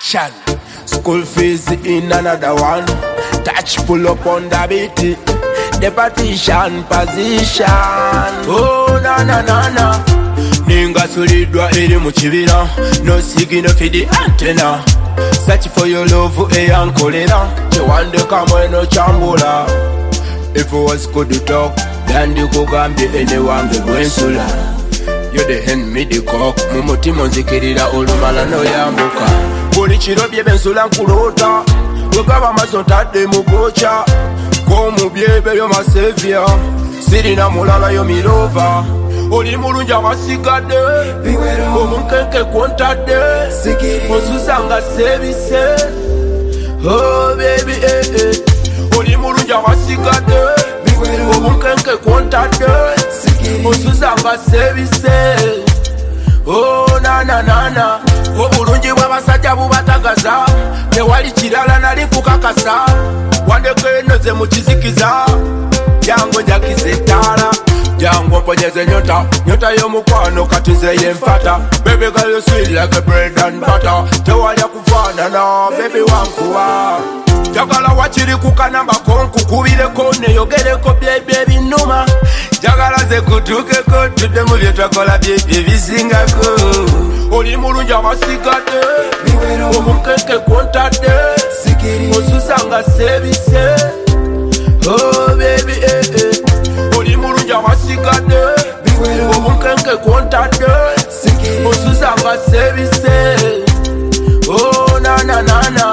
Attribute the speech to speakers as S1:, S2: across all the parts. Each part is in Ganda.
S1: Action. School fees in another one. Touch pull up on the beat. The partition position. Oh na na na na. Ninga solidwa eri mu kibira. No signal for the antenna. Search for your love eyankolera. Tewandeka mweno chambula. If it was good to talk, then you go gambye enewange gwensula. You the hand me the cock. Mumutima nzikirira olumala no yambuka. Buli kiro bye bensula nkulota. Wegaba maso tadde mugocha. Komu byebe yo masevia. Sirina mulala yo mirova. Oli mulungi abasigadde. Omunkenke kwontadde. Onsuzanga sebise. Oh baby Oli mulungi abasigadde. Omunkenke kwontadde. Onsuzanga sebise. Oh na na na na. Obulungi bw'abasajja bubatagaza. Tewali kirala nali kukakasa. Wandeko enoze mu kizikiza. Jango njakize ttaala. Jango mponyeze nyota. Nyota y'omukwano kati nze yenfata. Baby girl you sweet like a bread and butter. Tewali akufaanana baby wankuwa. Jagala wakiri kukanamba konkukubireko neyogereko byebye binuma. Jagala ze kutukeko tudde mu bye twakola byebye bisingako. Oli mulungi abasigadde. Omunkenke kwontadde. Onsuzanga sebise. Oh baby Oli mulungi abasigadde. Omunkenke kwontadde. Onsuzanga sebise. Oh na na na na.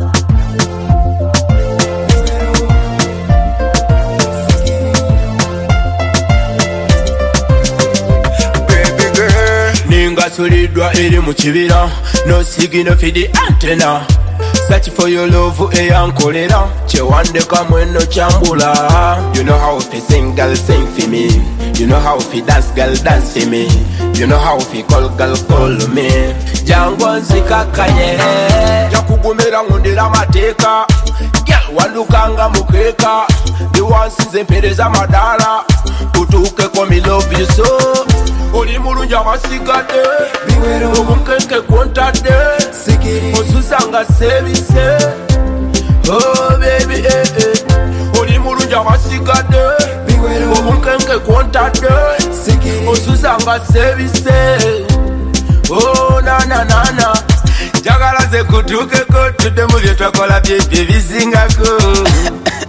S1: Solidwa eri mu kibira. No signal for the antenna. Search for your love eyankolera. Kyewandeka mweno chambula. You know how to sing, girl, sing for me. You know how to dance, girl, dance for me. You know how to call, girl, call me. Jango nzikakanye. Jakugumira ngundira mateka. Girl, wandukanga mukeka. Biwansize mpereza madala. Utuke kwa me love you so. Oli mulungi abasigadde. Omunkenke kwontadde. Onsuzanga sebise. Oh baby Oli mulungi abasigadde. Omunkenke kwontadde. Onsuzanga sebise. Oh na na na na. Jagala ze kutukeko tudde mu bye twakola byebye bisingako.